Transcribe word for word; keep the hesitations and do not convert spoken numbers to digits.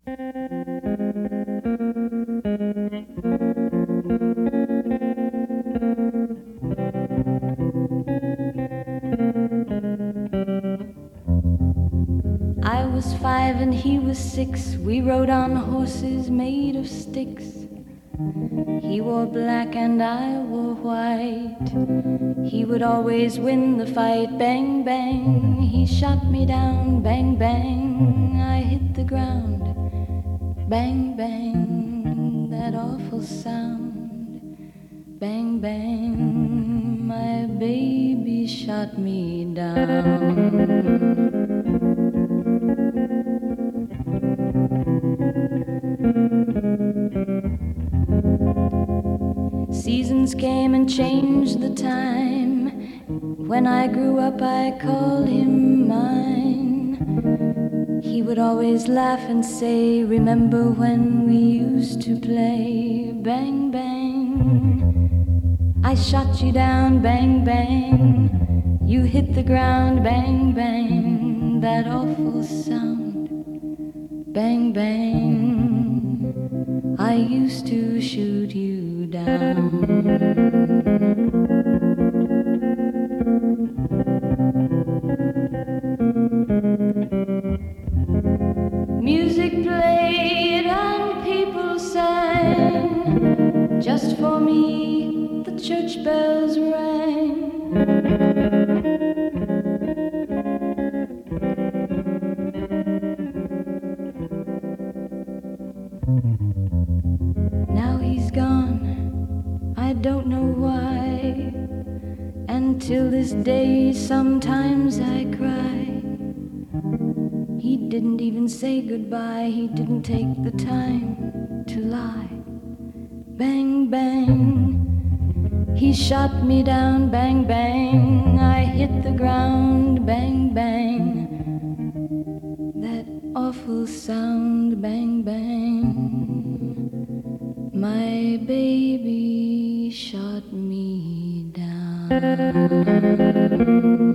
I was five and he was six. We rode on horses made of sticks. He wore black and I wore white. He would always win the fight. Bang, bang, he shot me down. Bang, bang, I hit the ground. Bang, bang, that awful sound. Bang, bang, my baby shot me down. Seasons came and changed the time. When I grew up I called him mine. He would always laugh and say, remember when we used to play? Bang, bang, I shot you down. Bang, bang, you hit the ground. Bang, bang, that awful sound. Bang, bang, I used to shoot you down. Music played and people sang. Just for me the church bells rang. Now he's gone, I don't know why. And till this day sometimes I cry. He didn't even say goodbye. He didn't take the time to lie. Bang, bang, he shot me down. Bang, bang, I hit the ground. Bang, bang, that awful sound. Bang, bang, my baby shot me down.